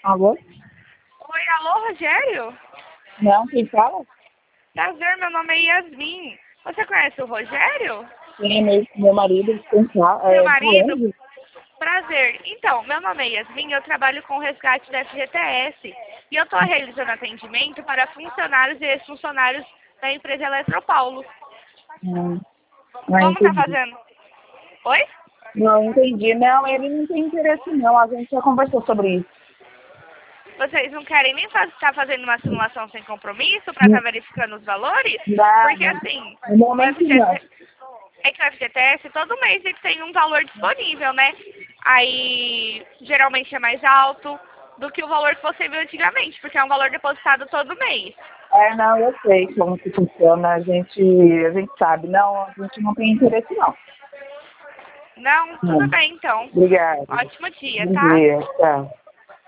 Alô? Oi, alô, Rogério? Não, quem fala? Prazer, meu nome é Yasmin. Você conhece o Rogério? Sim, meu marido, quem fala? Seu É, tá marido? onde? Prazer. Então, meu nome é Yasmin, eu trabalho com o resgate da FGTS e eu estou realizando atendimento para funcionários e ex-funcionários da empresa Eletropaulo. Não Como está entendi. fazendo? Oi? Não entendi. Não, ele não tem interesse não. A gente já conversou sobre isso. Vocês não querem nem estar fazendo uma simulação sem compromisso para estar verificando os valores? Não, Porque assim, no o momento não. FGTS, é que o FGTS todo mês ele tem um valor disponível, né? Aí geralmente é mais alto do que o valor que você viu antigamente, porque é um valor depositado todo mês. É, não, eu sei como que funciona. A gente sabe. Não, a gente não tem interesse não. Não, tudo Não. bem então. Obrigada. Ótimo dia, Bom tá? dia. Tchau.